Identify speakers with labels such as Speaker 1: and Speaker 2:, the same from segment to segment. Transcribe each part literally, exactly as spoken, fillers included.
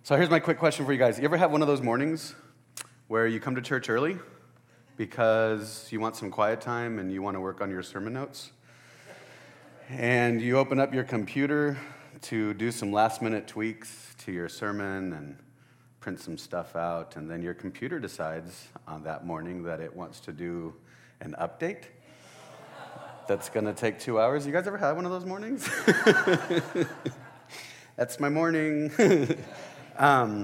Speaker 1: So here's my quick question for you guys. You ever have one of those mornings where you come to church early because you want some quiet time and you want to work on your sermon notes? And you open up your computer to do some last-minute tweaks to your sermon and print some stuff out, and then your computer decides on that morning that it wants to do an update that's going to take two hours. You guys ever had one of those mornings? That's my morning. um,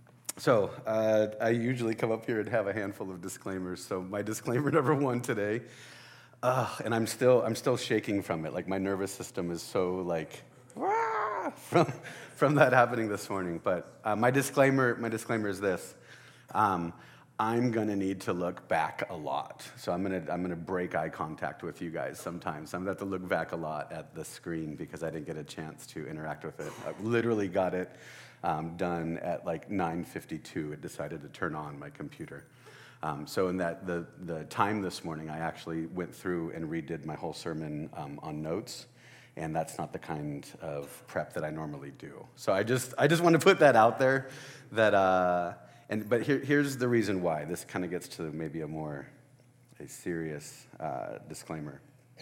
Speaker 1: so uh, I usually come up here and have a handful of disclaimers. So my disclaimer number one today, uh, and I'm still I'm still shaking from it. Like my nervous system is so like Wah! from from that happening this morning. But uh, my disclaimer my disclaimer is this. Um, I'm gonna need to look back a lot, so I'm gonna I'm gonna break eye contact with you guys sometimes. I'm gonna have to look back a lot at the screen because I didn't get a chance to interact with it. I literally got it um, done at like nine fifty-two. It decided to turn on my computer. Um, so in that the the time this morning, I actually went through and redid my whole sermon um, on notes, and that's not the kind of prep that I normally do. So I just I just want to put that out there that. Uh, And, but here, here's the reason why. This kind of gets to maybe a more a serious uh, disclaimer.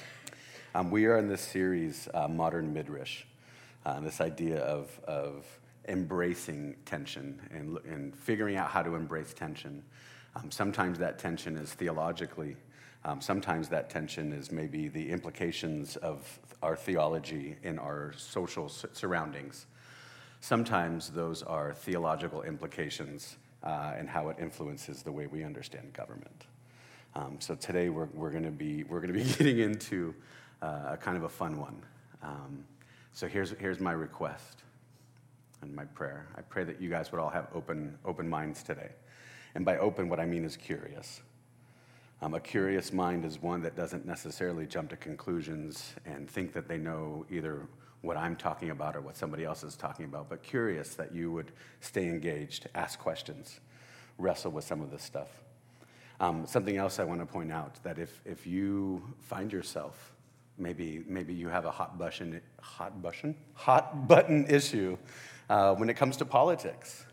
Speaker 1: Um, we are in this series, uh, Modern Midrash, uh, this idea of, of embracing tension and, and figuring out how to embrace tension. Um, sometimes that tension is theologically. Um, sometimes that tension is maybe the implications of our theology in our social surroundings. Sometimes those are theological implications Uh, and how it influences the way we understand government. Um, so today we're we're going to be we're going to be getting into uh, a kind of a fun one. Um, so here's here's my request and my prayer. I pray that you guys would all have open open minds today, and by open, what I mean is curious. Um, a curious mind is one that doesn't necessarily jump to conclusions and think that they know either what I'm talking about or what somebody else is talking about, but curious that you would stay engaged, ask questions, wrestle with some of this stuff. Um, something else I want to point out, that if if you find yourself, maybe maybe you have a hot button, hot button, hot button issue uh, when it comes to politics,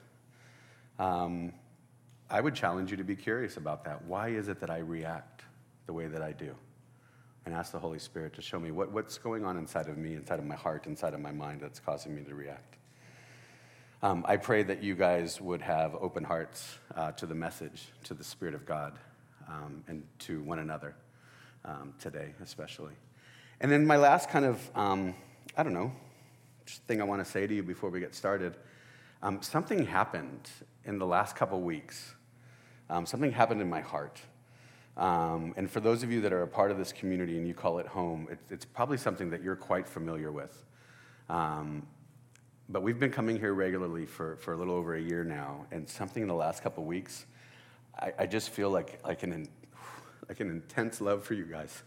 Speaker 1: um, I would challenge you to be curious about that. Why is it that I react the way that I do? And ask the Holy Spirit to show me what, what's going on inside of me, inside of my heart, inside of my mind that's causing me to react. Um, I pray that you guys would have open hearts uh, to the message, to the Spirit of God, um, and to one another um, today especially. And then my last kind of, um, I don't know, thing I want to say to you before we get started, um, something happened in the last couple weeks. Um, something happened in my heart. Um, and for those of you that are a part of this community and you call it home, it, it's probably something that you're quite familiar with. Um, but we've been coming here regularly for, for a little over a year now, and something in the last couple weeks, I, I just feel like like an like an intense love for you guys.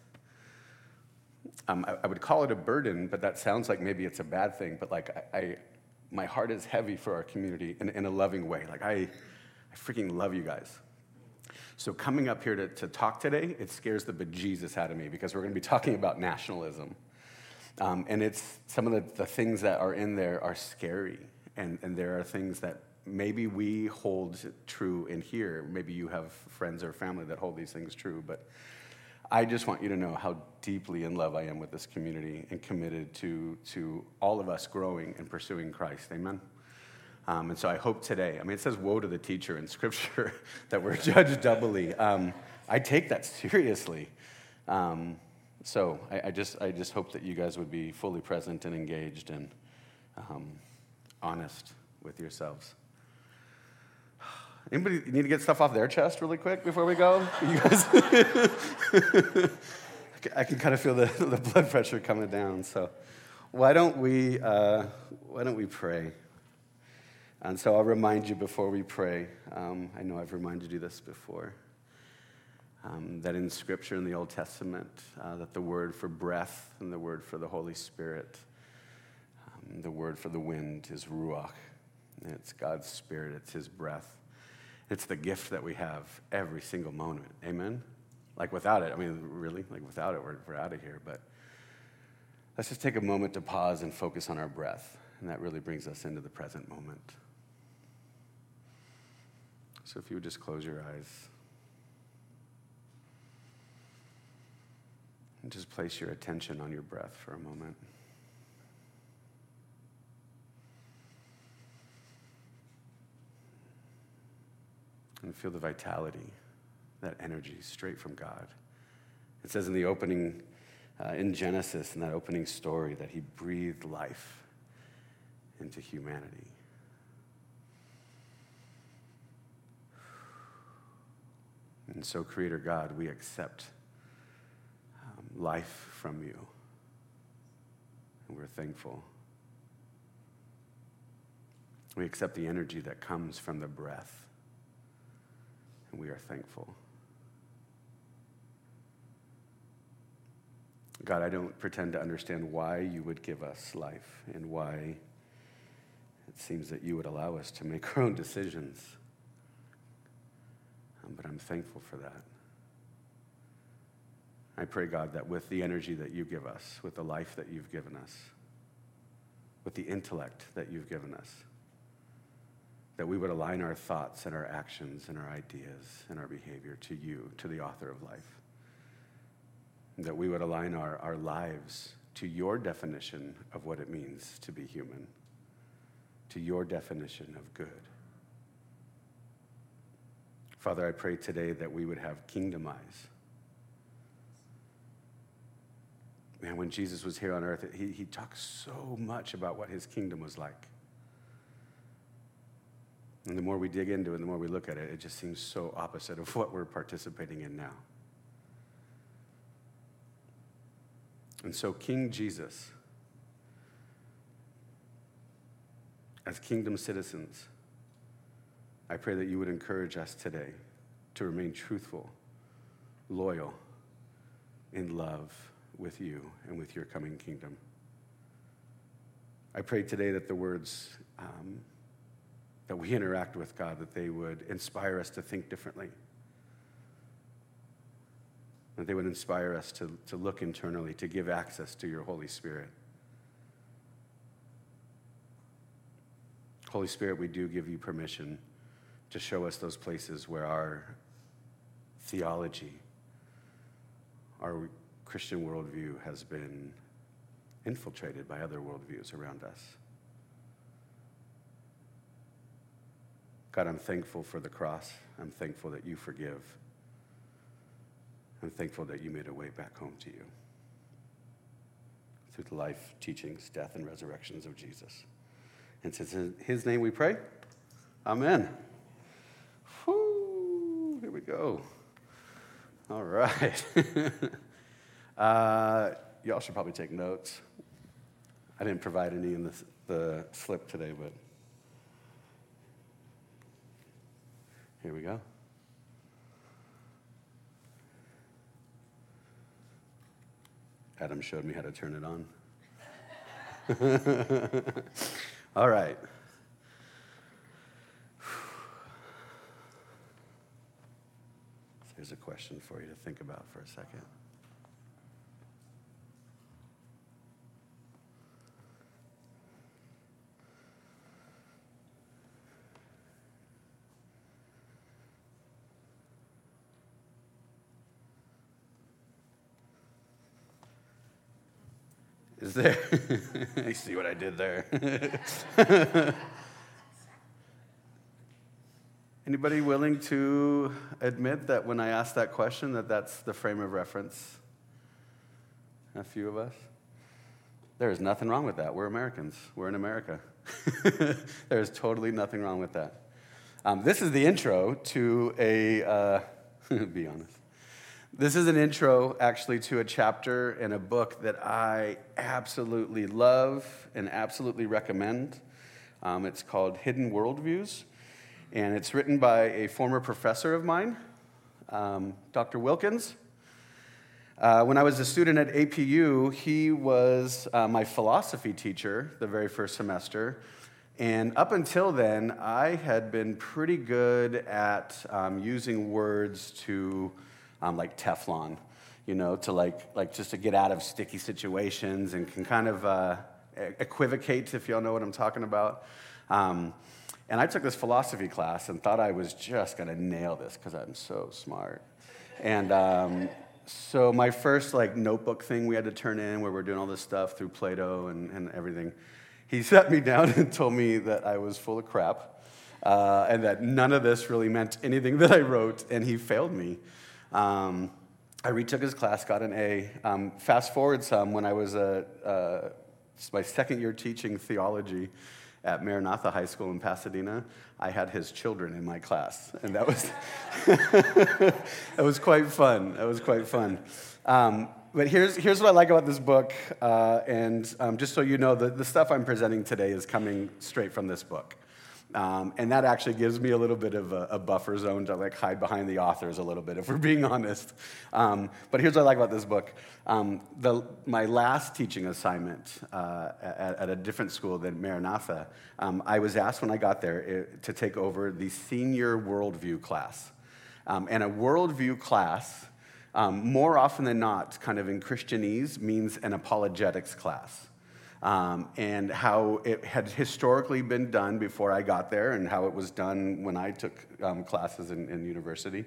Speaker 1: Um, I, I would call it a burden, but that sounds like maybe it's a bad thing. But like I, I my heart is heavy for our community in, in a loving way. Like I, I freaking love you guys. So coming up here to, to talk today, it scares the bejesus out of me because we're going to be talking about nationalism. Um, and it's some of the, the things that are in there are scary. And, and there are things that maybe we hold true in here. Maybe you have friends or family that hold these things true. But I just want you to know how deeply in love I am with this community and committed to, to all of us growing and pursuing Christ. Amen? Um, and so I hope today, I mean, it says, woe to the teacher in Scripture, that we're judged doubly. Um, I take that seriously. Um, so I, I just I just hope that you guys would be fully present and engaged and um, honest with yourselves. Anybody need to get stuff off their chest really quick before we go? You guys, I can kind of feel the, the blood pressure coming down. So why don't we uh, why don't we pray? And so I'll remind you before we pray, um, I know I've reminded you this before, um, that in Scripture in the Old Testament, uh, that the word for breath and the word for the Holy Spirit, um, the word for the wind is ruach. And it's God's Spirit, it's His breath. It's the gift that we have every single moment, amen? Like without it, I mean, really, like without it, we're, we're out of here. But let's just take a moment to pause and focus on our breath, and that really brings us into the present moment. So if you would just close your eyes and just place your attention on your breath for a moment. And feel the vitality, that energy straight from God. It says in the opening, uh, in Genesis, in that opening story, that he breathed life into humanity. And so, Creator God, we accept um, life from you. And we're thankful. We accept the energy that comes from the breath. And we are thankful. God, I don't pretend to understand why you would give us life and why it seems that you would allow us to make our own decisions. Um, but I'm thankful for that. I pray, God, that with the energy that you give us, with the life that you've given us, with the intellect that you've given us, that we would align our thoughts and our actions and our ideas and our behavior to you, to the author of life. That we would align our, our lives to your definition of what it means to be human, to your definition of good. Father, I pray today that we would have kingdom eyes. Man, when Jesus was here on earth, he, he talked so much about what his kingdom was like. And the more we dig into it, the more we look at it, it just seems so opposite of what we're participating in now. And so, King Jesus, as kingdom citizens, I pray that you would encourage us today to remain truthful, loyal, in love with you and with your coming kingdom. I pray today that the words um, that we interact with, God, that they would inspire us to think differently, that they would inspire us to, to look internally, to give access to your Holy Spirit. Holy Spirit, we do give you permission to show us those places where our theology, our Christian worldview has been infiltrated by other worldviews around us. God, I'm thankful for the cross. I'm thankful that you forgive. I'm thankful that you made a way back home to you through the life, teachings, death, and resurrections of Jesus. And it's in his name we pray. Amen. Whew, here we go. All right. uh, y'all should probably take notes. I didn't provide any in the, the slip today, but here we go. Adam showed me how to turn it on. All right. So here's a question for you to think about for a second. Is there, you see what I did there? Anybody willing to admit that when I asked that question, that that's the frame of reference? A few of us? There is nothing wrong with that. We're Americans. We're in America. There is totally nothing wrong with that. Um, this is the intro to a, uh, be honest. This is an intro, actually, to a chapter in a book that I absolutely love and absolutely recommend. Um, it's called Hidden Worldviews, and it's written by a former professor of mine, um, Doctor Wilkins. Uh, when I was a student at A P U, he was uh, my philosophy teacher the very first semester, and up until then, I had been pretty good at um, using words to Um, like Teflon, you know, to like, like just to get out of sticky situations and can kind of uh, equivocate, if y'all know what I'm talking about. Um, And I took this philosophy class and thought I was just going to nail this because I'm so smart. And um, so my first like notebook thing we had to turn in where we're doing all this stuff through Plato and, and everything, he sat me down and told me that I was full of crap uh, and that none of this really meant anything that I wrote, and he failed me. Um, I retook his class, got an A. Um, fast forward some, when I was a, uh, my second year teaching theology at Maranatha High School in Pasadena, I had his children in my class, and that was that was quite fun. That was quite fun. Um, but here's here's what I like about this book, uh, and um, just so you know, the, the stuff I'm presenting today is coming straight from this book. Um, and that actually gives me a little bit of a, a buffer zone to like hide behind the authors a little bit, if we're being honest. Um, but here's what I like about this book. Um, the, my last teaching assignment uh, at, at a different school than Maranatha, um, I was asked when I got there it, to take over the senior worldview class. Um, and a worldview class, um, more often than not, kind of in Christianese, means an apologetics class. Um, and how it had historically been done before I got there and how it was done when I took um, classes in, in university,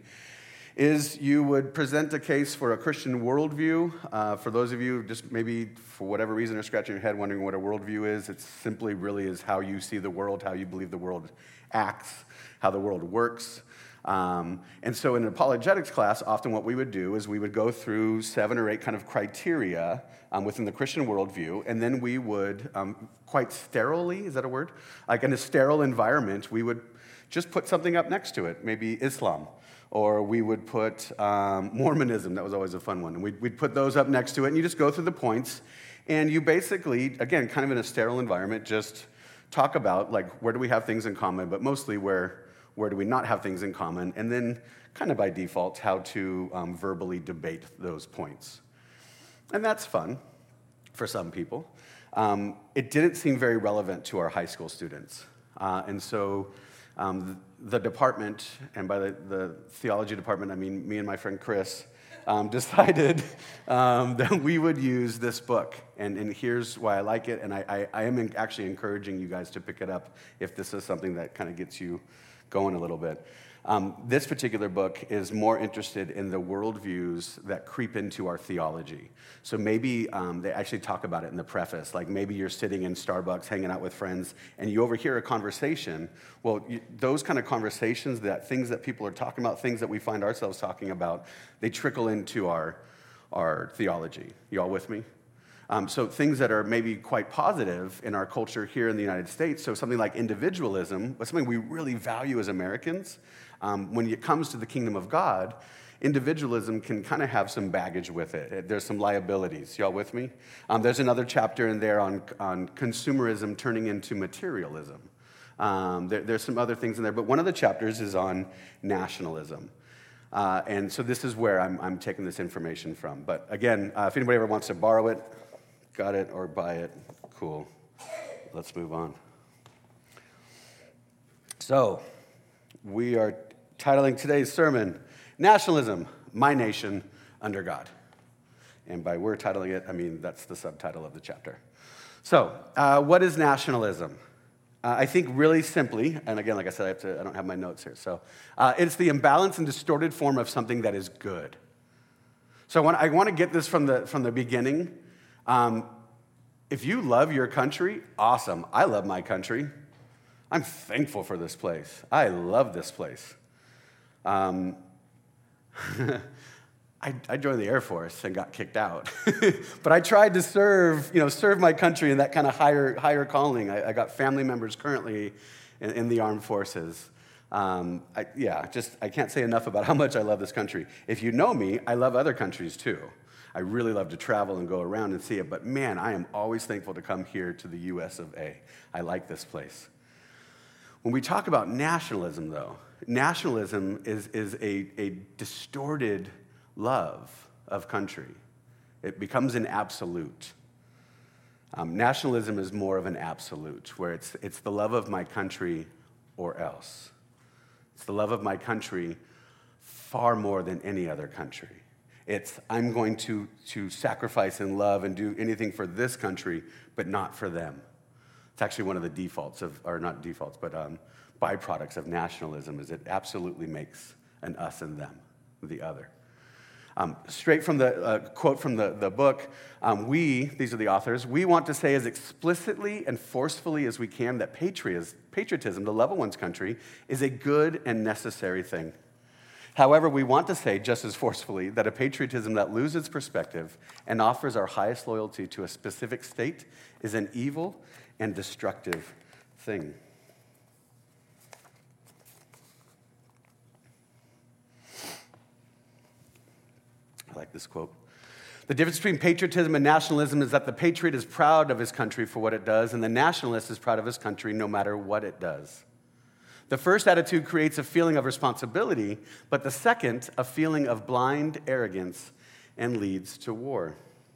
Speaker 1: is you would present a case for a Christian worldview. Uh, for those of you just maybe for whatever reason are scratching your head wondering what a worldview is, it simply really is how you see the world, how you believe the world acts, how the world works. Um, and so in an apologetics class, often what we would do is we would go through seven or eight kind of criteria um, within the Christian worldview, and then we would, um, quite sterilely, is that a word? Like in a sterile environment, we would just put something up next to it, maybe Islam, or we would put um, Mormonism. That was always a fun one. And we'd, we'd put those up next to it, and you just go through the points, and you basically, again, kind of in a sterile environment, just talk about, like, where do we have things in common, but mostly where Where do we not have things in common? And then, kind of by default, how to um, verbally debate those points. And that's fun for some people. Um, it didn't seem very relevant to our high school students. Uh, and so um, the department, and by the, the theology department, I mean me and my friend Chris, um, decided um, that we would use this book. And, and here's why I like it. And I, I, I am actually encouraging you guys to pick it up if this is something that kind of gets you going a little bit. Um, this particular book is more interested in the worldviews that creep into our theology. So maybe um, they actually talk about it in the preface. Like maybe you're sitting in Starbucks hanging out with friends and you overhear a conversation. Well, you, those kind of conversations, that things that people are talking about, things that we find ourselves talking about, they trickle into our, our theology. You all with me? Um, so things that are maybe quite positive in our culture here in the United States, so something like individualism, but something we really value as Americans, um, when it comes to the kingdom of God, individualism can kind of have some baggage with it. There's some liabilities. Y'all with me? Um, there's another chapter in there on, on consumerism turning into materialism. Um, there, there's some other things in there, but one of the chapters is on nationalism. Uh, and so this is where I'm, I'm taking this information from. But again, uh, if anybody ever wants to borrow it, got it, or buy it, cool. Let's move on. So, we are titling today's sermon, Nationalism, My Nation Under God. And by we're titling it, I mean that's the subtitle of the chapter. So, uh, what is nationalism? Uh, I think really simply, and again, like I said, I, have to, I don't have my notes here, so uh, it's the imbalanced and distorted form of something that is good. So I want, I want to get this from the, from the beginning. Um, if you love your country, awesome. I love my country. I'm thankful for this place. I love this place. Um, I, I joined the Air Force and got kicked out, but I tried to serve, you know, serve my country in that kind of higher, higher calling. I, I got family members currently in, in the armed forces. Um, I, yeah, just I can't say enough about how much I love this country. If you know me, I love other countries too. I really love to travel and go around and see it, but man, I am always thankful to come here to the U S of A. I like this place. When we talk about nationalism, though, nationalism is, is a, a distorted love of country. It becomes an absolute. Um, nationalism is more of an absolute, where it's, it's the love of my country or else. It's the love of my country far more than any other country. It's, I'm going to, to sacrifice and love and do anything for this country, but not for them. It's actually one of the defaults of, or not defaults, but um, byproducts of nationalism is it absolutely makes an us and them, the other. Um, straight from the uh, quote from the, the book, um, we, these are the authors, we want to say as explicitly and forcefully as we can that patriotism, to love one's country, is a good and necessary thing. However, we want to say just as forcefully that a patriotism that loses perspective and offers our highest loyalty to a specific state is an evil and destructive thing. I like this quote. The difference between patriotism and nationalism is that the patriot is proud of his country for what it does, and the nationalist is proud of his country no matter what it does. The first attitude creates a feeling of responsibility, but the second, a feeling of blind arrogance, and leads to war.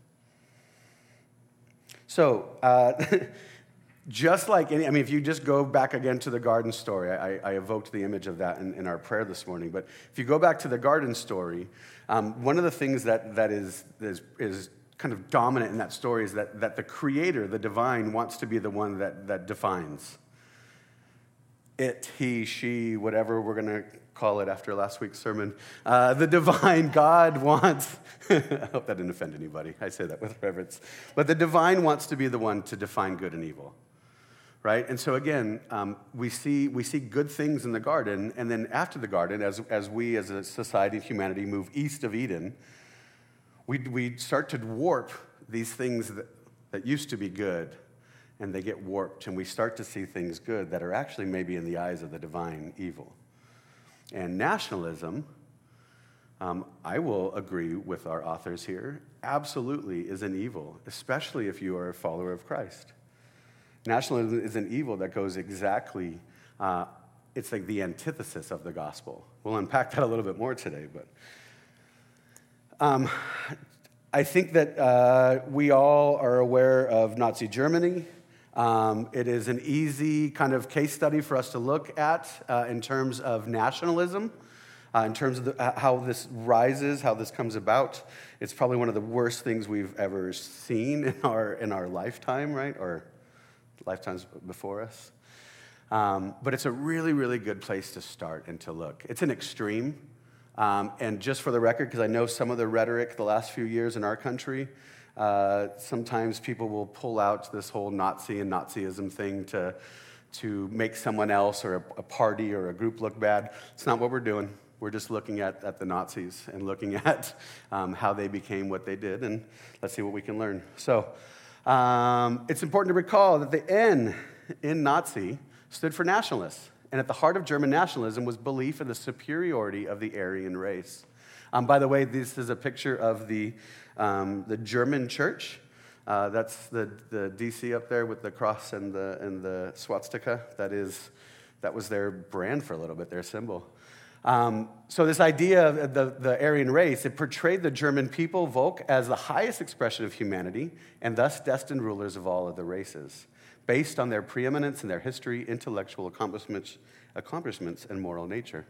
Speaker 1: So, uh, just like any, I mean, if you just go back again to the garden story, I, I evoked the image of that in, in our prayer this morning, but if you go back to the garden story, um, one of the things that, that is, is, is kind of dominant in that story is that, that the creator, the divine, wants to be the one that, that defines. It, he, she, whatever we're going to call it after last week's sermon. Uh, the divine God wants, I hope that didn't offend anybody. I say that with reverence. But the divine wants to be the one to define good and evil, right? And so again, um, we see we see good things in the garden, and then after the garden, as, as we as a society and humanity move east of Eden, we, we start to warp these things that, that used to be good, and they get warped, and we start to see things good that are actually maybe in the eyes of the divine evil. And nationalism, um, I will agree with our authors here, absolutely is an evil, especially if you are a follower of Christ. Nationalism is an evil that goes exactly, uh, it's like the antithesis of the gospel. We'll unpack that a little bit more today, but um, I think that uh, we all are aware of Nazi Germany. Um, it is an easy kind of case study for us to look at uh, in terms of nationalism, uh, in terms of the, uh, how this rises, how this comes about. It's probably one of the worst things we've ever seen in our in our lifetime, right, or lifetimes before us. Um, but it's a really, really good place to start and to look. It's an extreme, um, and just for the record, because I know some of the rhetoric the last few years in our country. Uh, sometimes people will pull out this whole Nazi and Nazism thing to, to make someone else or a, a party or a group look bad. It's not what we're doing. We're just looking at, at the Nazis and looking at um, how they became what they did, and let's see what we can learn. So um, it's important to recall that the N in Nazi stood for nationalists, and at the heart of German nationalism was belief in the superiority of the Aryan race. Um, by the way, this is a picture of the Um, the German church. Uh, that's the, the D C up there with the cross and the and the swastika. That is, that was their brand for a little bit, their symbol. Um, so this idea of the, the Aryan race, it portrayed the German people, Volk, as the highest expression of humanity and thus destined rulers of all of the races, based on their preeminence in their history, intellectual accomplishments, accomplishments and moral nature.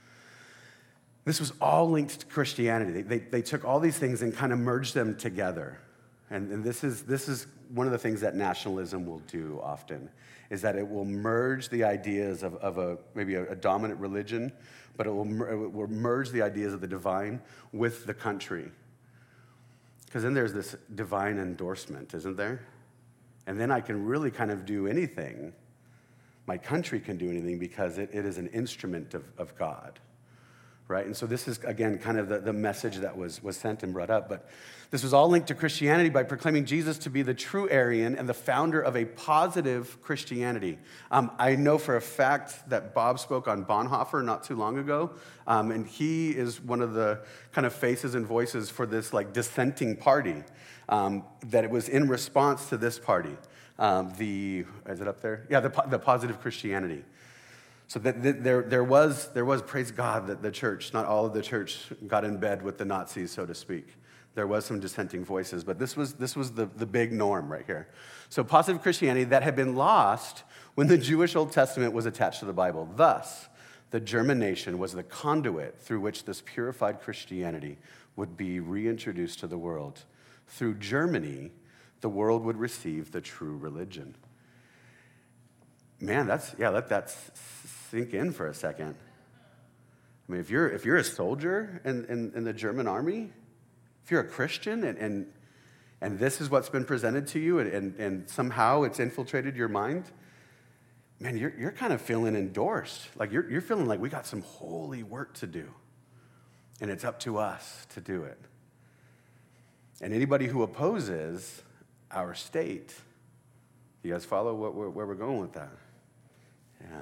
Speaker 1: This was all linked to Christianity. They, they, they took all these things and kind of merged them together. And, and this is, this is one of the things that nationalism will do often, is that it will merge the ideas of, of a maybe a, a dominant religion, but it will, it will merge the ideas of the divine with the country. Because then there's this divine endorsement, isn't there? And then I can really kind of do anything. My country can do anything because it, it is an instrument of, of God. Right? And so this is, again, kind of the, the message that was, was sent and brought up. But this was all linked to Christianity by proclaiming Jesus to be the true Aryan and the founder of a positive Christianity. Um, I know for a fact that Bob spoke on Bonhoeffer not too long ago, um, and he is one of the kind of faces and voices for this like dissenting party, um, that it was in response to this party. Um, the, is it up there? Yeah, the, the positive Christianity. So that, that there, there was, there was, praise God, that the church, not all of the church got in bed with the Nazis, so to speak. There was some dissenting voices, but this was, this was the, the big norm right here. So positive Christianity that had been lost when the Jewish Old Testament was attached to the Bible. Thus, the German nation was the conduit through which this purified Christianity would be reintroduced to the world. Through Germany, the world would receive the true religion. Man, that's, yeah, let that sink in for a second. I mean, if you're if you're a soldier in, in, in the German army, if you're a Christian and and, and this is what's been presented to you and, and, and somehow it's infiltrated your mind, man, you're you're kind of feeling endorsed. Like you're you're feeling like we got some holy work to do. And it's up to us to do it. And anybody who opposes our state, you guys follow what, where, where we're going with that? Yeah.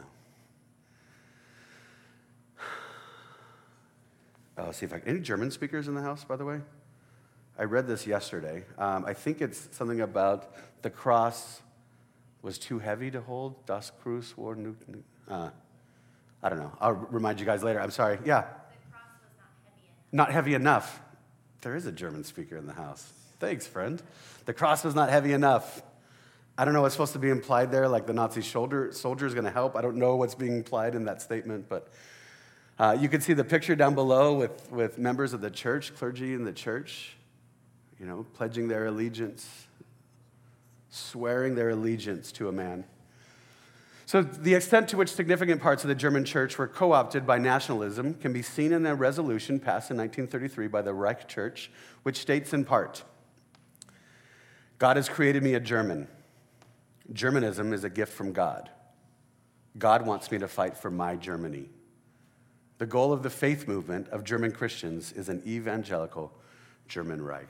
Speaker 1: Oh, let's see if I any German speakers in the house, by the way? I read this yesterday. Um, I think it's something about the cross was too heavy to hold. Das Kreuz war nu, uh, I don't know. I'll remind you guys later. I'm sorry. Yeah. Not heavy enough. There is a German speaker in the house. Thanks, friend. The cross was not heavy enough. I don't know what's supposed to be implied there, like the Nazi shoulder, soldier is going to help. I don't know what's being implied in that statement, but uh, you can see the picture down below with, with members of the church, clergy in the church, you know, pledging their allegiance, swearing their allegiance to a man. So the extent to which significant parts of the German church were co-opted by nationalism can be seen in a resolution passed in nineteen thirty-three by the Reich Church, which states in part, God has created me a German. Germanism is a gift from God. God wants me to fight for my Germany. The goal of the faith movement of German Christians is an evangelical German Reich.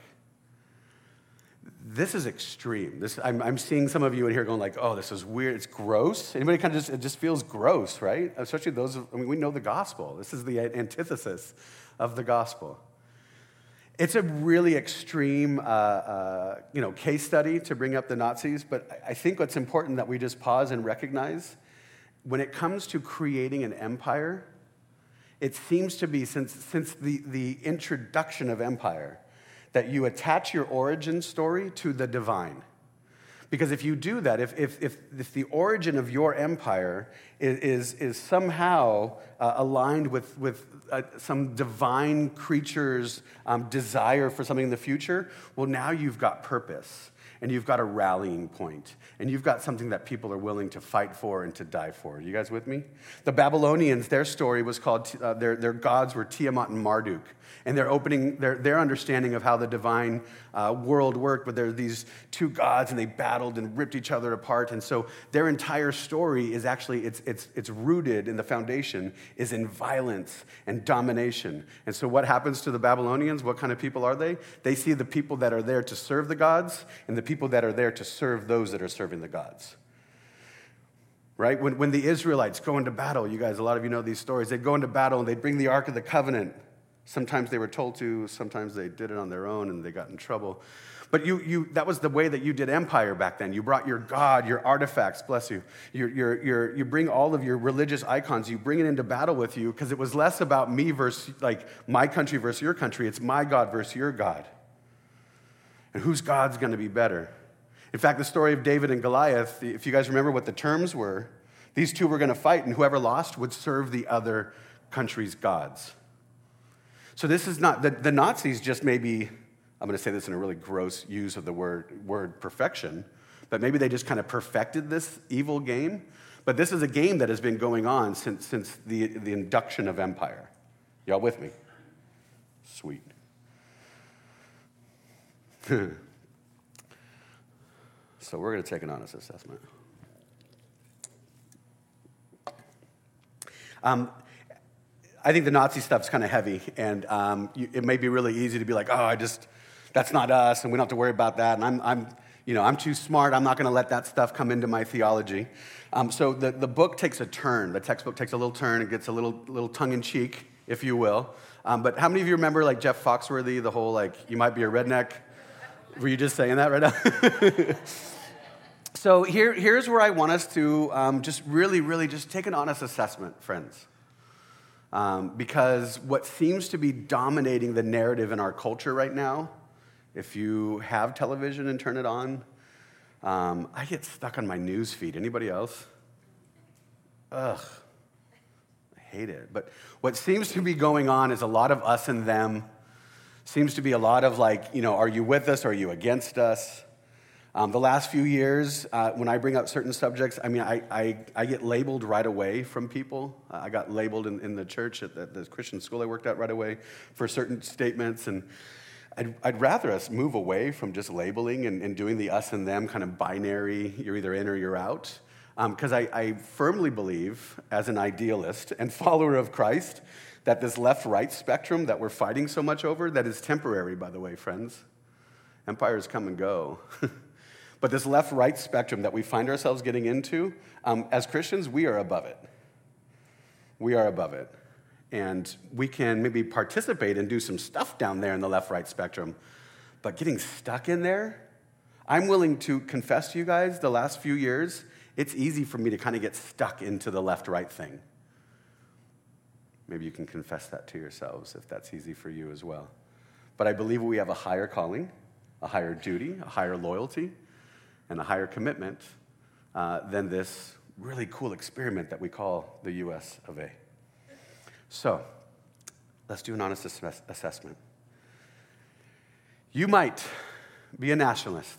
Speaker 1: This is extreme. This, I'm, I'm seeing some of you in here going like, oh, this is weird. It's gross. Anybody kind of just, it just feels gross, right? Especially those, I mean, we know the gospel. This is the antithesis of the gospel. It's a really extreme, uh, uh, you know, case study to bring up the Nazis, but I think what's important that we just pause and recognize, when it comes to creating an empire, it seems to be, since, since the, the introduction of empire, that you attach your origin story to the divine. Because if you do that, if, if, if, if the origin of your empire is, is, is somehow uh, aligned with, with uh, some divine creature's um, desire for something in the future, well, now you've got purpose, and you've got a rallying point, and you've got something that people are willing to fight for and to die for. You guys with me? The Babylonians, their story was called, uh, their, their gods were Tiamat and Marduk. And their opening, their, their understanding of how the divine uh, world worked, but there are these two gods, and they battled and ripped each other apart. And so their entire story is actually, it's, it's, it's rooted in the foundation, is in violence and domination. And so what happens to the Babylonians? What kind of people are they? They see the people that are there to serve the gods and the people that are there to serve those that are serving the gods. Right? When, when the Israelites go into battle, you guys, a lot of you know these stories, they'd go into battle and they'd bring the Ark of the Covenant. Sometimes they were told to, sometimes they did it on their own and they got in trouble. But you, you, that was the way that you did empire back then. You brought your God, your artifacts, bless you. Your, your, your, you bring all of your religious icons, you bring it into battle with you, because it was less about me versus, like, my country versus your country. It's my God versus your God. And whose God's going to be better? In fact, the story of David and Goliath, if you guys remember what the terms were, these two were going to fight, and whoever lost would serve the other country's gods. So this is not, the, the Nazis just maybe, I'm going to say this in a really gross use of the word, word perfection, but maybe they just kind of perfected this evil game. But this is a game that has been going on since, since the, the induction of empire. Y'all with me? Sweet. So we're going to take an honest assessment. Um, I think the Nazi stuff's kind of heavy, and um, you, it may be really easy to be like, oh, I just, that's not us, and we don't have to worry about that, and I'm, I'm you know, I'm too smart, I'm not going to let that stuff come into my theology. Um, so the, the book takes a turn. The textbook takes a little turn. It gets a little, little tongue-in-cheek, if you will. Um, but how many of you remember, like, Jeff Foxworthy, the whole, like, you might be a redneck? Were you just saying that right now? So here, here's where I want us to um, just really, really just take an honest assessment, friends. Um, because what seems to be dominating the narrative in our culture right now, if you have television and turn it on, um, I get stuck on my news feed. Anybody else? Ugh, I hate it. But what seems to be going on is a lot of us and them. Seems to be a lot of like, you know, are you with us? Are you against us? Um, the last few years, uh, when I bring up certain subjects, I mean, I, I, I get labeled right away from people. Uh, I got labeled in, in the church at the, the Christian school I worked at right away for certain statements, and I'd, I'd rather us move away from just labeling and, and doing the us and them kind of binary, you're either in or you're out, because um, I, I firmly believe, as an idealist and follower of Christ, that this left-right spectrum that we're fighting so much over, that is temporary, by the way, friends. Empires come and go. But this left-right spectrum that we find ourselves getting into, um, as Christians, we are above it. We are above it. And we can maybe participate and do some stuff down there in the left-right spectrum. But getting stuck in there, I'm willing to confess to you guys, the last few years, it's easy for me to kind of get stuck into the left-right thing. Maybe you can confess that to yourselves if that's easy for you as well. But I believe we have a higher calling, a higher duty, a higher loyalty, and a higher commitment uh, than this really cool experiment that we call the U S of A. So, let's do an honest ass- assessment. You might be a nationalist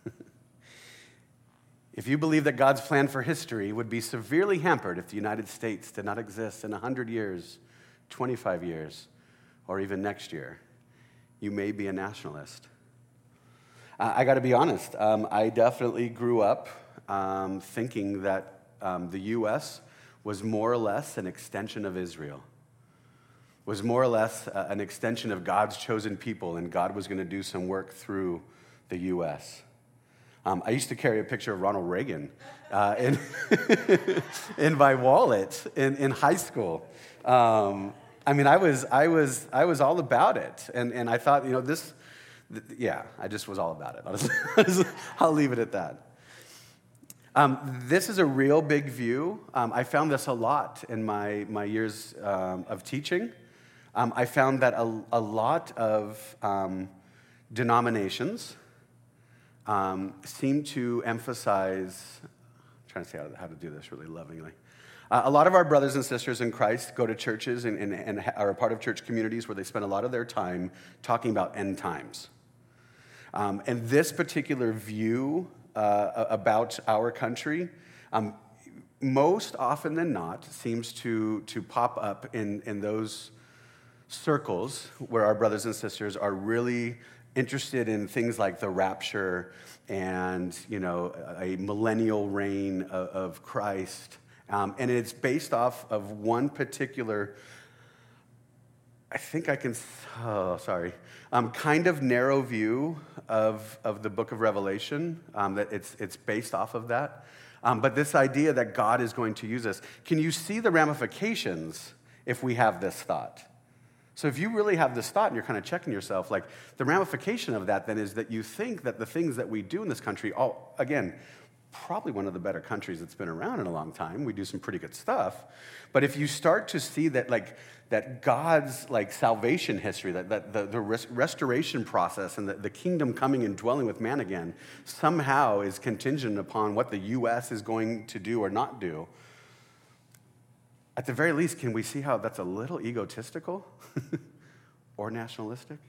Speaker 1: if you believe that God's plan for history would be severely hampered if the United States did not exist in one hundred years, twenty-five years, or even next year. You may be a nationalist. I got to be honest, um, I definitely grew up um, thinking that um, the U S was more or less an extension of Israel, was more or less uh, an extension of God's chosen people, and God was going to do some work through the U S. Um, I used to carry a picture of Ronald Reagan uh, in, in my wallet in, in high school. Um, I mean, I was, I was, I was all about it, and, and I thought, you know, this... Yeah, I just was all about it. I'll, just, I'll leave it at that. Um, this is a real big view. Um, I found this a lot in my, my years um, of teaching. Um, I found that a, a lot of um, denominations um, seem to emphasize, I'm trying to say how to, how to do this really lovingly. Uh, a lot of our brothers and sisters in Christ go to churches and, and, and are a part of church communities where they spend a lot of their time talking about end times. Um, and this particular view uh, about our country, um, most often than not, seems to, to pop up in, in those circles where our brothers and sisters are really interested in things like the rapture and, you know, a millennial reign of, of Christ. Um, and it's based off of one particular, I think I can, oh, sorry, um, kind of narrow view of, of the book of Revelation, um, that it's, it's based off of that. Um, but this idea that God is going to use us, can you see the ramifications if we have this thought? So if you really have this thought and you're kind of checking yourself, like the ramification of that then is that you think that the things that we do in this country, all, again, probably one of the better countries that's been around in a long time. We do some pretty good stuff. But if you start to see that, like, that God's, like, salvation history, that, that the, the res- restoration process and the, the kingdom coming and dwelling with man again somehow is contingent upon what the U S is going to do or not do, at the very least, can we see how that's a little egotistical or nationalistic?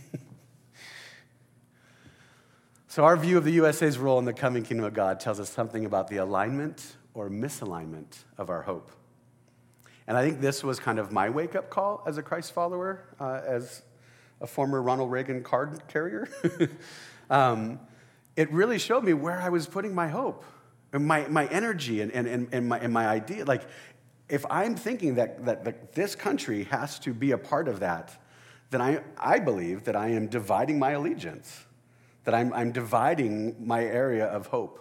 Speaker 1: So our view of the U S A's role in the coming kingdom of God tells us something about the alignment or misalignment of our hope. And I think this was kind of my wake-up call as a Christ follower, uh, as a former Ronald Reagan card carrier. um, it really showed me where I was putting my hope, and my, my energy, and, and, and, my, and my idea. Like, if I'm thinking that, that, that this country has to be a part of that, then I, I believe that I am dividing my allegiance, that I'm, I'm dividing my area of hope.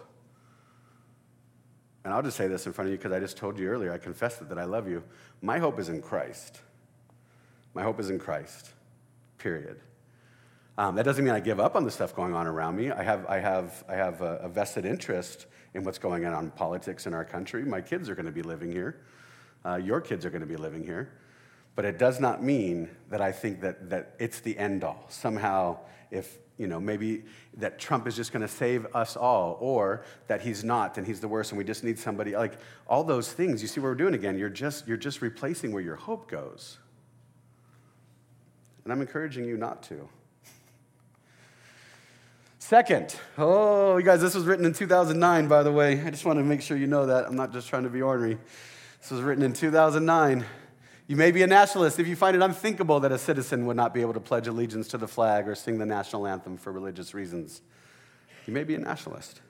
Speaker 1: And I'll just say this in front of you because I just told you earlier, I confessed it, that I love you. My hope is in Christ. My hope is in Christ, period. Um, that doesn't mean I give up on the stuff going on around me. I have, I have, I have a, a vested interest in what's going on in politics in our country. My kids are going to be living here. Uh, your kids are going to be living here. But it does not mean that I think that, that it's the end all. Somehow, if, you know, maybe that Trump is just going to save us all, or that he's not and he's the worst and we just need somebody, like all those things. You see what we're doing again? You're just, you're just replacing where your hope goes. And I'm encouraging you not to. Second, oh, you guys, this was written in two thousand nine, by the way. I just want to make sure you know that. I'm not just trying to be ornery. This was written in two thousand nine. You may be a nationalist if you find it unthinkable that a citizen would not be able to pledge allegiance to the flag or sing the national anthem for religious reasons. You may be a nationalist.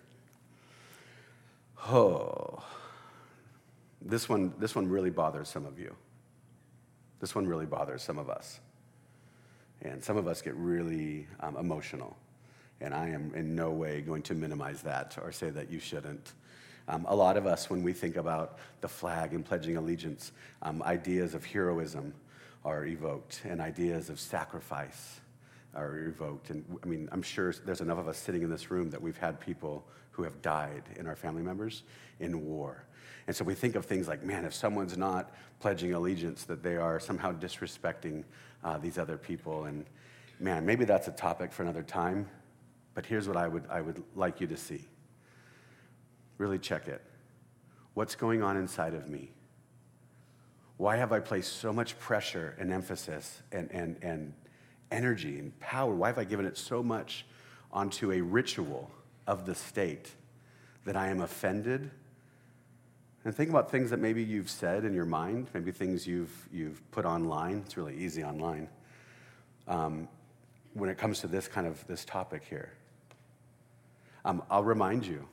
Speaker 1: Oh, this one, this one really bothers some of you. This one really bothers some of us. And some of us get really um, emotional. And I am in no way going to minimize that or say that you shouldn't. Um, a lot of us, when we think about the flag and pledging allegiance, um, ideas of heroism are evoked, and ideas of sacrifice are evoked. And I mean, I'm sure there's enough of us sitting in this room that we've had people who have died in our family members in war. And so we think of things like, man, if someone's not pledging allegiance, that they are somehow disrespecting uh, these other people. And man, maybe that's a topic for another time. But here's what I would I would like you to see. Really check it. What's going on inside of me? Why have I placed so much pressure and emphasis and, and, and energy and power? Why have I given it so much onto a ritual of the state that I am offended? And think about things that maybe you've said in your mind, maybe things you've, you've put online. It's really easy online. Um, when it comes to this kind of, this topic here. Um, I'll remind you,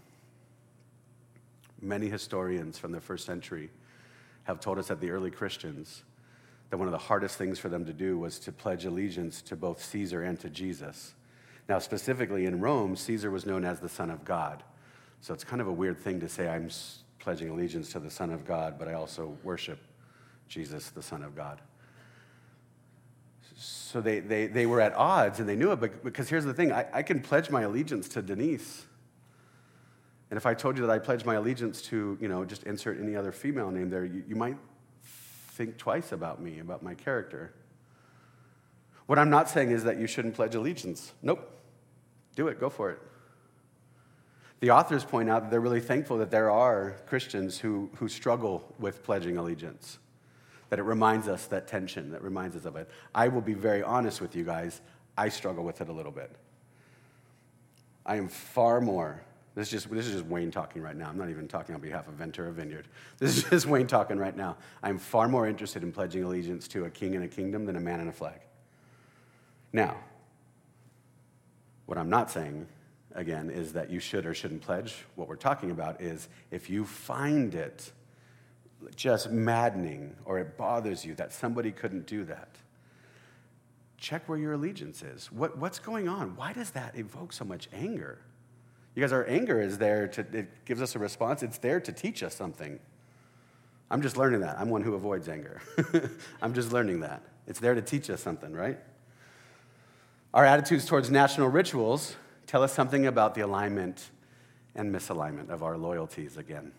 Speaker 1: many historians from the first century have told us that the early Christians, that one of the hardest things for them to do was to pledge allegiance to both Caesar and to Jesus. Now, specifically in Rome, Caesar was known as the Son of God. So it's kind of a weird thing to say I'm pledging allegiance to the Son of God, but I also worship Jesus, the Son of God. So they, they, they were at odds, and they knew it, but, because here's the thing, I, I can pledge my allegiance to Denise. And if I told you that I pledge my allegiance to, you know, just insert any other female name there, you, you might think twice about me, about my character. What I'm not saying is that you shouldn't pledge allegiance. Nope. Do it. Go for it. The authors point out that they're really thankful that there are Christians who, who struggle with pledging allegiance. That it reminds us that tension, that reminds us of it. I will be very honest with you guys, I struggle with it a little bit. I am far more, this is just, this is just Wayne talking right now. I'm not even talking on behalf of Ventura Vineyard. This is just Wayne talking right now. I'm far more interested in pledging allegiance to a king and a kingdom than a man and a flag. Now, what I'm not saying, again, is that you should or shouldn't pledge. What we're talking about is if you find it just maddening, or it bothers you that somebody couldn't do that, check where your allegiance is. What, what's going on? Why does that evoke so much anger? Because our anger is there to, it gives us a response. It's there to teach us something. I'm just learning that. I'm one who avoids anger. I'm just learning that. It's there to teach us something, right? Our attitudes towards national rituals tell us something about the alignment and misalignment of our loyalties again.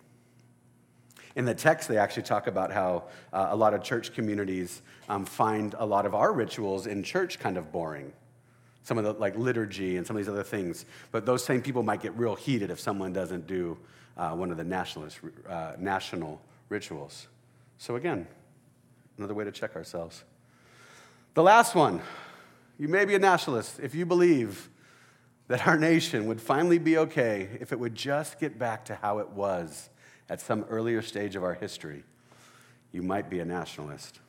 Speaker 1: In the text, they actually talk about how uh, a lot of church communities um, find a lot of our rituals in church kind of boring. Some of the, like, liturgy and some of these other things. But those same people might get real heated if someone doesn't do uh, one of the nationalist, uh, national rituals. So again, another way to check ourselves. The last one, you may be a nationalist if you believe that our nation would finally be okay if it would just get back to how it was at some earlier stage of our history. You might be a nationalist.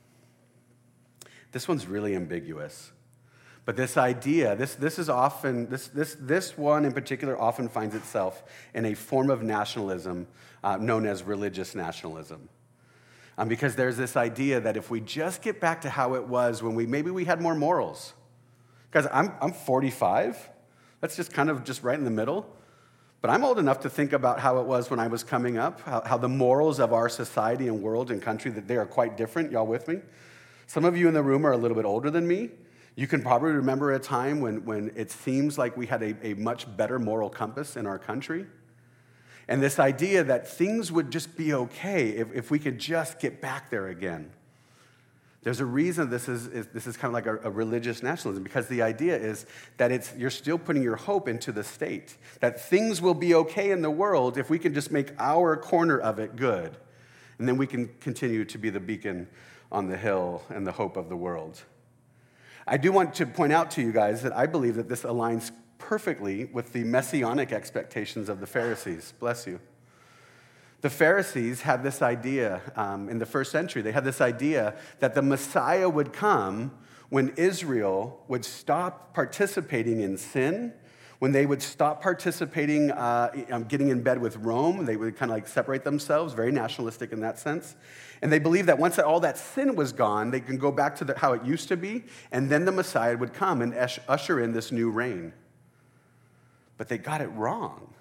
Speaker 1: This one's really ambiguous. But this idea, this, this is often, this, this, this one in particular often finds itself in a form of nationalism uh, known as religious nationalism. Um, because there's this idea that if we just get back to how it was when we, maybe we had more morals. Guys, I'm, I'm forty-five. That's just kind of just right in the middle. But I'm old enough to think about how it was when I was coming up, how, how the morals of our society and world and country, that they are quite different. Y'all with me? Some of you in the room are a little bit older than me. You can probably remember a time when, when it seems like we had a, a much better moral compass in our country. And this idea that things would just be okay if, if we could just get back there again. There's a reason this is, is this is kind of like a, a religious nationalism, because the idea is that it's you're still putting your hope into the state, that things will be okay in the world if we can just make our corner of it good. And then we can continue to be the beacon on the hill and the hope of the world. I do want to point out to you guys that I believe that this aligns perfectly with the messianic expectations of the Pharisees. Bless you. The Pharisees had this idea um, in the first century. They had this idea that the Messiah would come when Israel would stop participating in sin, when they would stop participating, uh, getting in bed with Rome. They would kind of like separate themselves, very nationalistic in that sense. And they believed that once all that sin was gone, they can go back to the, how it used to be, and then the Messiah would come and usher in this new reign. But they got it wrong.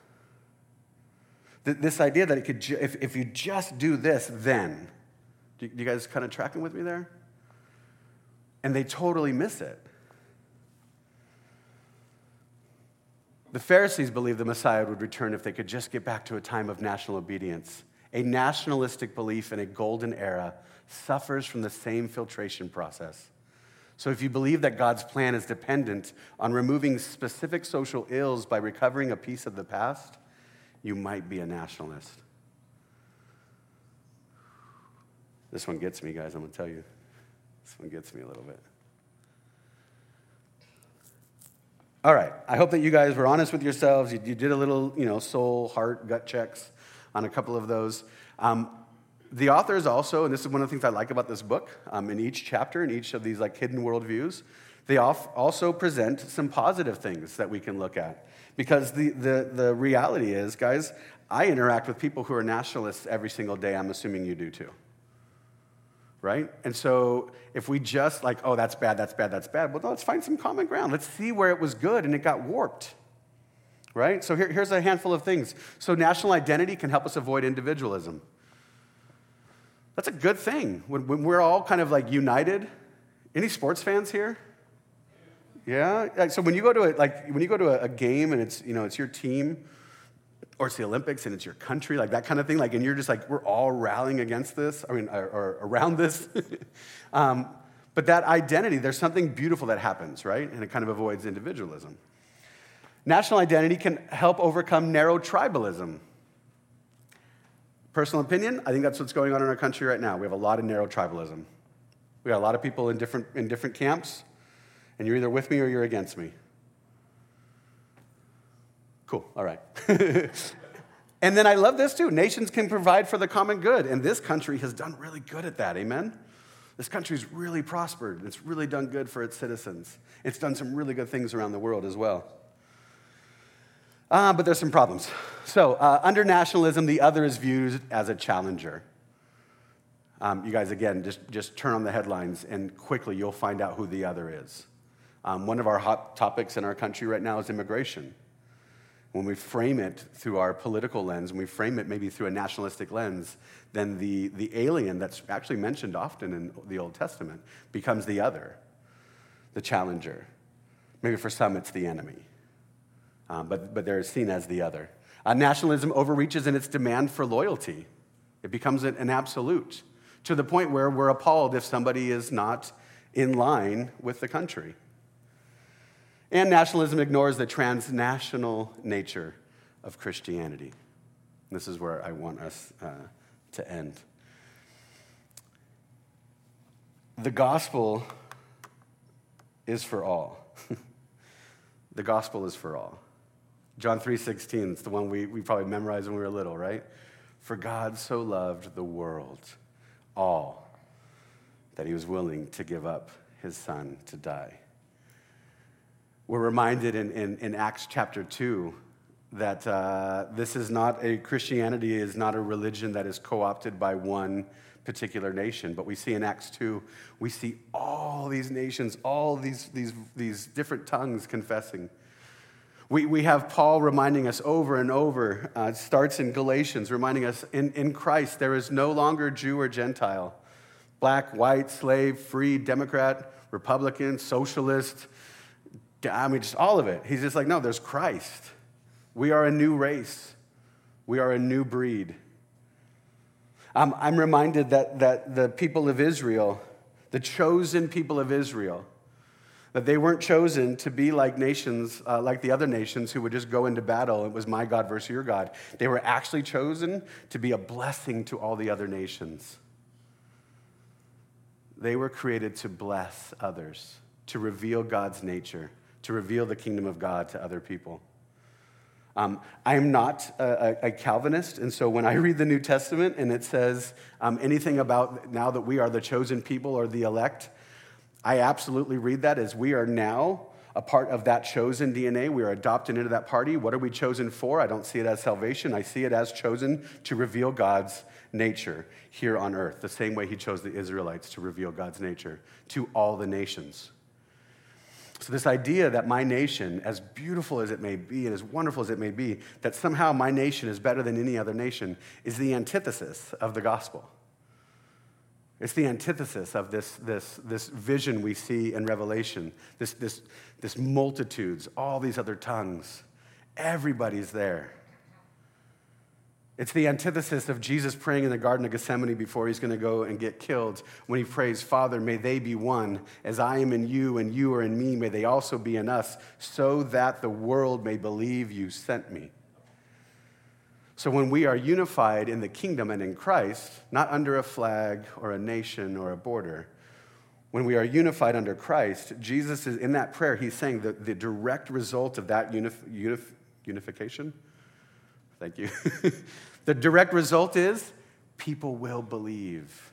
Speaker 1: This idea that it could, ju- if, if you just do this, then. Do you guys kind of tracking with me there? And they totally miss it. The Pharisees believed the Messiah would return if they could just get back to a time of national obedience. A nationalistic belief in a golden era suffers from the same filtration process. So if you believe that God's plan is dependent on removing specific social ills by recovering a piece of the past, you might be a nationalist. This one gets me, guys, I'm going to tell you. This one gets me a little bit. All right, I hope that you guys were honest with yourselves. You, you did a little, you know, soul, heart, gut checks on a couple of those. Um, the authors also, and this is one of the things I like about this book, um, in each chapter, in each of these like hidden worldviews, they also present some positive things that we can look at. Because the, the, the reality is, guys, I interact with people who are nationalists every single day. I'm assuming you do too. Right? And so if we just like, oh, that's bad, that's bad, that's bad, well, no, let's find some common ground. Let's see where it was good and it got warped. Right? So here, here's a handful of things. So national identity can help us avoid individualism. That's a good thing. When, when we're all kind of like united. Any sports fans here? Yeah? So when you go to a, like when you go to a, a game and it's, you know, it's your team, or it's the Olympics and it's your country, like that kind of thing, like, and you're just like, we're all rallying against this, I mean, or, or around this. um, but that identity, there's something beautiful that happens, right? And it kind of avoids individualism. National identity can help overcome narrow tribalism. Personal opinion, I think that's what's going on in our country right now. We have a lot of narrow tribalism. We got a lot of people in different, in different camps, and you're either with me or you're against me. Cool, all right. And then I love this too. Nations can provide for the common good, and this country has done really good at that, amen? This country's really prospered. It's really done good for its citizens. It's done some really good things around the world as well. Uh, but there's some problems. So uh, under nationalism, the other is viewed as a challenger. Um, you guys, again, just, just turn on the headlines, and quickly you'll find out who the other is. Um, one of our hot topics in our country right now is immigration. When we frame it through our political lens, when we frame it maybe through a nationalistic lens, then the, the alien that's actually mentioned often in the Old Testament becomes the other, the challenger. Maybe for some it's the enemy, um, but, but they're seen as the other. Uh, nationalism overreaches in its demand for loyalty. It becomes an, an absolute, to the point where we're appalled if somebody is not in line with the country. And nationalism ignores the transnational nature of Christianity. This is where I want us uh, to end. The gospel is for all. The gospel is for all. John three sixteen, it's the one we, we probably memorized when we were little, right? For God so loved the world, all, that he was willing to give up his son to die. We're reminded in, in, in Acts chapter two that uh, this is not a, Christianity is not a religion that is co-opted by one particular nation. But we see in Acts two, we see all these nations, all these, these, these different tongues confessing. We, we have Paul reminding us over and over, uh, it starts in Galatians, reminding us in, in Christ there is no longer Jew or Gentile, black, white, slave, free, Democrat, Republican, socialist, I mean, just all of it. He's just like, no, there's Christ. We are a new race. We are a new breed. Um, I'm reminded that, that the people of Israel, the chosen people of Israel, that they weren't chosen to be like nations, uh, like the other nations who would just go into battle. It was my God versus your God. They were actually chosen to be a blessing to all the other nations. They were created to bless others, to reveal God's nature, to reveal the kingdom of God to other people. Um, I am not a, a Calvinist, and so when I read the New Testament and it says um, anything about now that we are the chosen people or the elect, I absolutely read that as we are now a part of that chosen D N A. We are adopted into that party. What are we chosen for? I don't see it as salvation. I see it as chosen to reveal God's nature here on earth, the same way he chose the Israelites to reveal God's nature to all the nations. So this idea that my nation, as beautiful as it may be and as wonderful as it may be, that somehow my nation is better than any other nation is the antithesis of the gospel. It's the antithesis of this, this, this vision we see in Revelation, this, this, this multitudes, all these other tongues. Everybody's there. It's the antithesis of Jesus praying in the Garden of Gethsemane before he's going to go and get killed when he prays, Father, may they be one. As I am in you and you are in me, may they also be in us, so that the world may believe you sent me. So when we are unified in the kingdom and in Christ, not under a flag or a nation or a border, when we are unified under Christ, Jesus is in that prayer, he's saying that the direct result of that unif- unif- unification, thank you, the direct result is people will believe.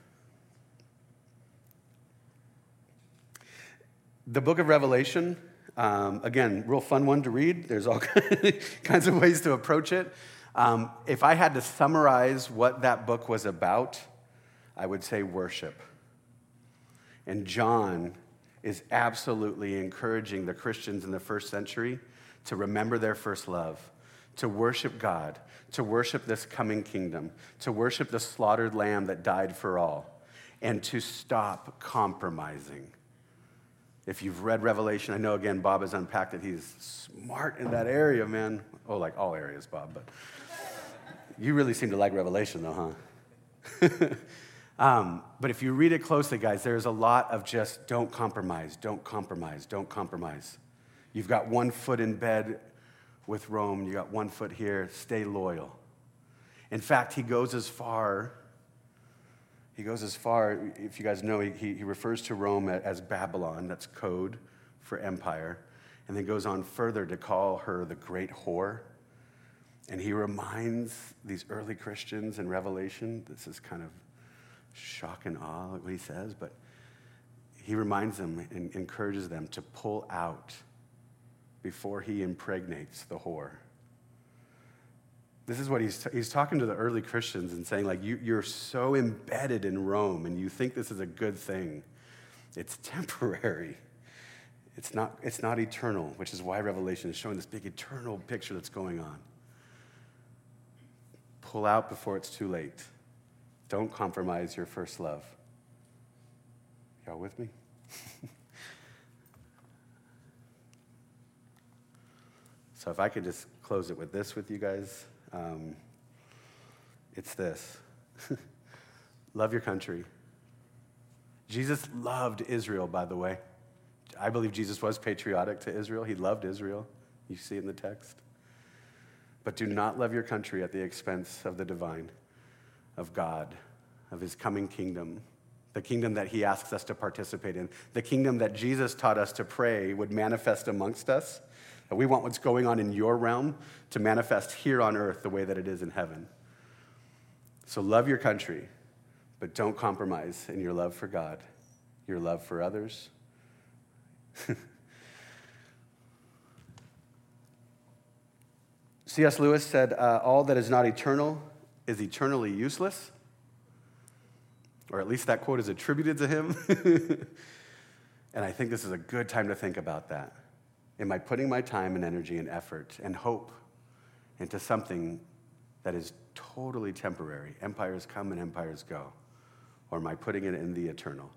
Speaker 1: The book of Revelation, um, again, real fun one to read. There's all kinds of ways to approach it. Um, if I had to summarize what that book was about, I would say worship. And John is absolutely encouraging the Christians in the first century to remember their first love, to worship God, to worship this coming kingdom, to worship the slaughtered lamb that died for all, and to stop compromising. If you've read Revelation, I know, again, Bob has unpacked it. He's smart in that area, man. Oh, like all areas, Bob, but you really seem to like Revelation, though, huh? um, but if you read it closely, guys, there's a lot of just don't compromise, don't compromise, don't compromise. You've got one foot in bed with Rome. You got one foot here. Stay loyal. In fact, he goes as far, he goes as far, if you guys know, he, he refers to Rome as Babylon. That's code for empire. And then goes on further to call her the great whore. And he reminds these early Christians in Revelation, this is kind of shock and awe what he says, but he reminds them and encourages them to pull out before he impregnates the whore. This is what he's, he's talking to the early Christians and saying, like, you, you're so embedded in Rome and you think this is a good thing. It's temporary. It's not, it's not eternal, which is why Revelation is showing this big eternal picture that's going on. Pull out before it's too late. Don't compromise your first love. Y'all with me? So if I could just close it with this with you guys, um, it's this. Love your country. Jesus loved Israel, by the way. I believe Jesus was patriotic to Israel. He loved Israel. You see it in the text. But do not love your country at the expense of the divine, of God, of his coming kingdom, the kingdom that he asks us to participate in, the kingdom that Jesus taught us to pray would manifest amongst us. And we want what's going on in your realm to manifest here on earth the way that it is in heaven. So love your country, but don't compromise in your love for God, your love for others. C S Lewis said, uh, all that is not eternal is eternally useless. Or at least that quote is attributed to him. And I think this is a good time to think about that. Am I putting my time and energy and effort and hope into something that is totally temporary? Empires come and empires go. Or am I putting it in the eternal?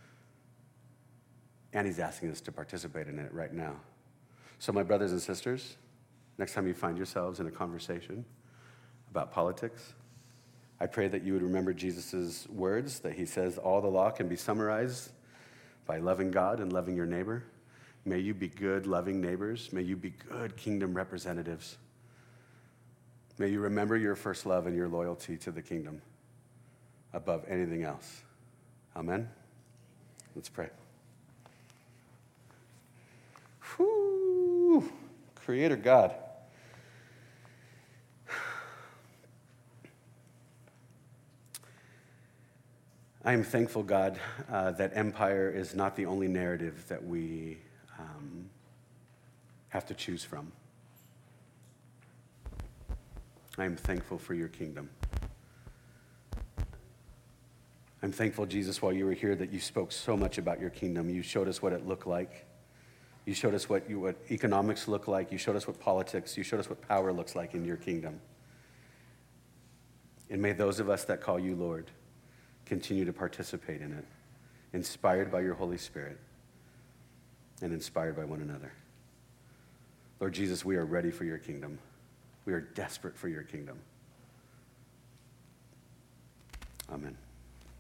Speaker 1: And he's asking us to participate in it right now. So my brothers and sisters, next time you find yourselves in a conversation about politics, I pray that you would remember Jesus' words, that he says all the law can be summarized by loving God and loving your neighbor. May you be good, loving neighbors. May you be good kingdom representatives. May you remember your first love and your loyalty to the kingdom above anything else. Amen? Let's pray. Whew. Whew. Creator God. I am thankful, God, uh, that empire is not the only narrative that we um, have to choose from. I am thankful for your kingdom. I'm thankful, Jesus, while you were here, that you spoke so much about your kingdom. You showed us what it looked like. You showed us what, you, what economics look like. You showed us what politics, you showed us what power looks like in your kingdom. And may those of us that call you Lord continue to participate in it, inspired by your Holy Spirit and inspired by one another. Lord Jesus, we are ready for your kingdom. We are desperate for your kingdom. Amen.